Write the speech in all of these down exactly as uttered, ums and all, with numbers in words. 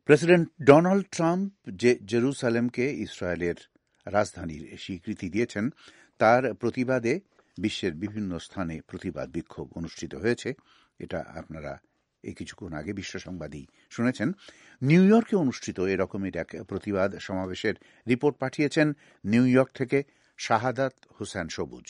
President Donald Trump যে জেরুসালেমকে ইসরায়েলের রাজধানীর স্বীকৃতি দিয়েছেন তার প্রতিবাদে বিশ্বের বিভিন্ন স্থানে প্রতিবাদ বিক্ষোভ অনুষ্ঠিত হয়েছে। এটা আপনারা এই কিছুক্ষণ আগে বিশ্ব সংবাদই শুনেছেন। নিউ ইয়র্কে অনুষ্ঠিত এরকমের এক প্রতিবাদ সমাবেশের রিপোর্ট পাঠিয়েছেন নিউ ইয়র্ক থেকে Shahadat Hossain Sabuj.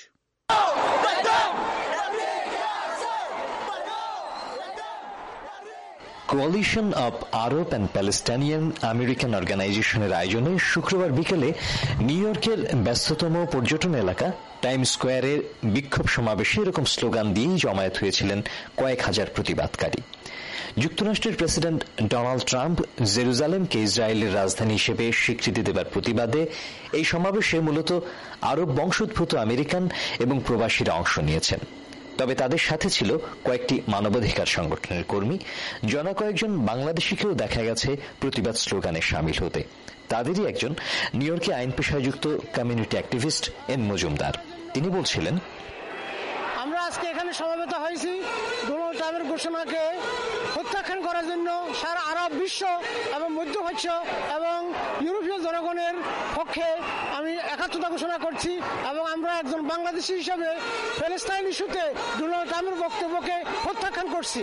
Coalition of Arab and Palestinian American অর্গানাইজেশনের আয়োজনে শুক্রবার বিকেলে নিউ ইয়র্কের ব্যস্ততম পর্যটন এলাকা টাইম স্কোয়ারের বিক্ষোভ সমাবেশে এরকম স্লোগান দিয়েই জমায়েত হয়েছিলেন কয়েক হাজার প্রতিবাদকারী। যুক্তরাষ্ট্রের প্রেসিডেন্ট ডোনাল্ড ট্রাম্প জেরুজালেমকে ইসরায়েলের রাজধানী হিসেবে স্বীকৃতি দেবার প্রতিবাদে এই সমাবেশে মূলত আরব বংশোদ্ভূত আমেরিকান এবং প্রবাসীরা অংশ নিয়েছেন। তবে তাদের সাথে ছিল কয়েকটি মানবাধিকার সংগঠনের কর্মী। জনা কয়েকজন বাংলাদেশিকেও দেখা গেছে প্রতিবাদ স্লোগানে সামিল হতে। তাদেরই একজন নিউ ইয়র্কে আইন পেশায় যুক্ত কমিউনিটি অ্যাক্টিভিস্ট এন মজুমদার। তিনি বলছিলেন, আমরা আজকে এখানে সমবেত হয়েছি ডোনাল্ড ট্রাম্পের ঘোষণাকে প্রত্যাখ্যান করার জন্য সারা আরব বিশ্ব এবং মধ্যপ্রাচ্য এবং ইউরোপীয় জনগণের পক্ষে আমি একাত্মতা ঘোষণা করছি এবং আমরা একজন বাংলাদেশি হিসাবে প্যালেস্টাইন ইস্যুতে ডোনাল্ড ট্রাম্পের বক্তব্যকে প্রত্যাখ্যান করছি।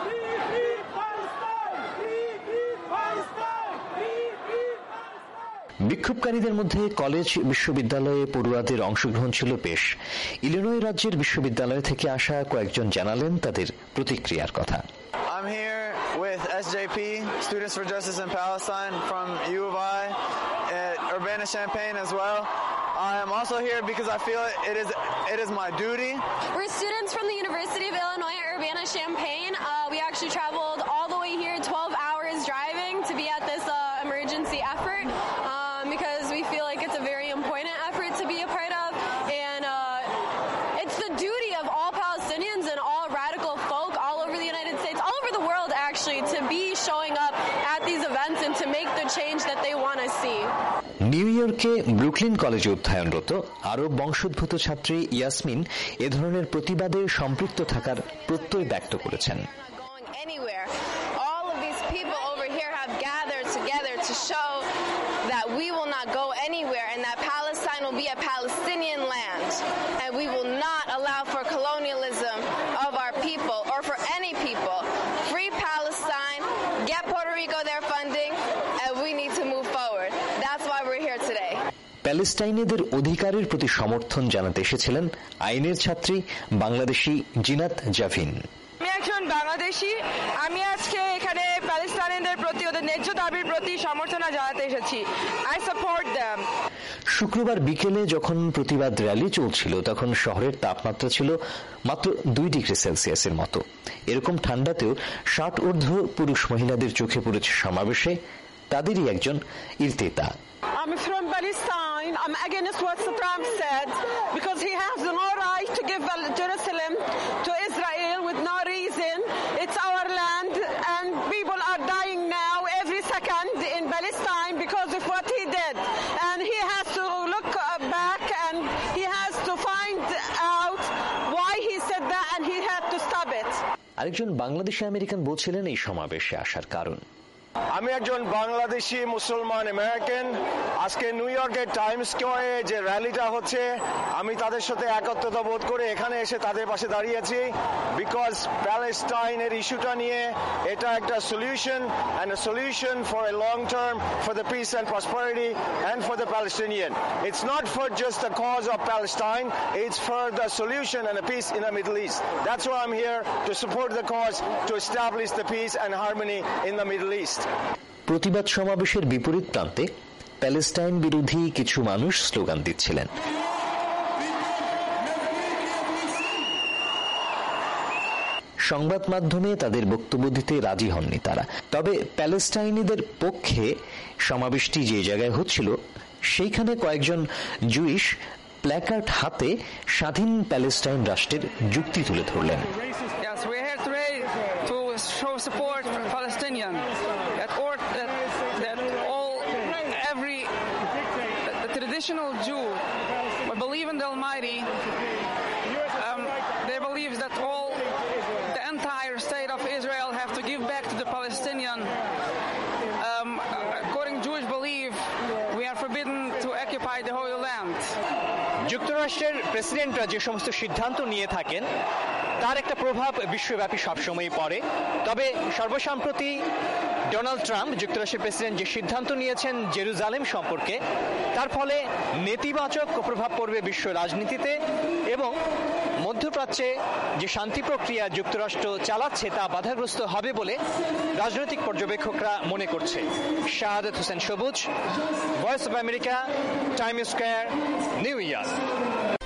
বিক্ষোভকারীদের মধ্যে কলেজ বিশ্ববিদ্যালয়ে পড়ুয়াদের অংশগ্রহণ ছিল বেশ। ইলিনয় রাজ্যের বিশ্ববিদ্যালয় থেকে আসা কয়েকজন জানালেন তাদের প্রতিক্রিয়ার কথা। I'm here with S J P, Students for Justice in Palestine from U of I at Urbana-Champaign as well. I am also here because I feel it is it is my duty. We're students from the University of Illinois at Urbana-Champaign. Uh, we actually traveled all the way here, twelve hours driving, to be at this uh, emergency effort um, because we feel like it's a very important effort to be a part of, and uh, it's the duty of all Palestinians and all radical folk all over the United States, all over the world actually, to be showing up at these events and to make the change that they want to see. New ইয়র্কে Brooklyn কলেজে অধ্যয়নরত আরব বংশোদ্ভূত ছাত্রী ইয়াসমিন এ ধরনের প্রতিবাদে সম্পৃক্ত থাকার প্রত্যয় ব্যক্ত করেছেন। প্যালেস্টাইনিদের অধিকারের প্রতি সমর্থন জানাতে এসেছিলেন আইনের ছাত্রী বাংলাদেশি জিনাত জাভিন। আমি একজন বাংলাদেশি, আমি আজকে এখানে প্যালেস্টাইনিদের প্রতি ওদের ন্যায্য দাবির প্রতি সমর্থন জানাতে এসেছি। I support them. শুক্রবার বিকেলে যখন প্রতিবাদ র্যালি চলছিল তখন শহরের তাপমাত্রা ছিল মাত্র দুই ডিগ্রি সেলসিয়াসের মতো। এরকম ঠান্ডাতেও ষাট ঊর্ধ্ব পুরুষ মহিলাদের চোখে পড়েছে সমাবেশে। তাদেরই একজন ইরতেতা। I'm from Palestine. I'm against what Trump said because he has no right to give Jerusalem to Israel with no reason. It's our land and people are dying now every second in Palestine because of what he did. And he has to look back and he has to find out why he said that and he had to stop it. আরেকজন Bangladeshi American বলছিলেন এই সমাবেশে আসার কারণ। আমি একজন বাংলাদেশি মুসলমান American. আজকে নিউ ইয়র্কের টাইম স্কোয়ারে যে র্যালিটা হচ্ছে আমি তাদের সাথে একত্রতা বোধ করে এখানে এসে তাদের পাশে দাঁড়িয়েছি। বিকজ প্যালেস্টাইনের ইস্যুটা নিয়ে এটা একটা solution and a solution for a long term for the peace and prosperity and for the Palestinian. It's not for just the cause of Palestine, it's for the solution and a peace in the Middle East. That's why I am here to support the cause to establish the peace and harmony in the Middle East. প্রতিবাদ সমাবেশের বিপরীত প্রান্তে Palestine বিরোধী কিছু মানুষ slogan দিচ্ছিলেন। সংবাদ মাধ্যমে তাদের বক্তব্য দিতে রাজি হননি তারা। তবে প্যালেস্টাইনিদের পক্ষে সমাবেশটি যে জায়গায় হচ্ছিল সেইখানে কয়েকজন জুইশ প্ল্যাকার্ড হাতে স্বাধীন প্যালেস্টাইন রাষ্ট্রের যুক্তি তুলে ধরলেন। Show support for Palestinian that or that, that all every the traditional Jew will believe in the Almighty. Um, they believe that all the entire state of Israel have to give back to the Palestinian um, occupy the Holy Land. যুক্তরাষ্ট্রের প্রেসিডেন্টরা যে সমস্ত সিদ্ধান্ত নিয়ে থাকেন তার একটা প্রভাব বিশ্বব্যাপী সবসময়ই পড়ে। তবে সর্বসাম্প্রতি ডোনাল্ড ট্রাম্প যুক্তরাষ্ট্রের প্রেসিডেন্ট যে সিদ্ধান্ত নিয়েছেন জেরুজালেম সম্পর্কে, তার ফলে নেতিবাচক প্রভাব পড়বে বিশ্ব রাজনীতিতে এবং মধ্যপ্রাচ্যে যে শান্তি প্রক্রিয়া যুক্তরাষ্ট্র চালাচ্ছে তা বাধাগ্রস্ত হবে বলে রাজনৈতিক পর্যবেক্ষকরা মনে করছে। Shahadat Hossain Sabuj, Voice of America, Times Square, New York.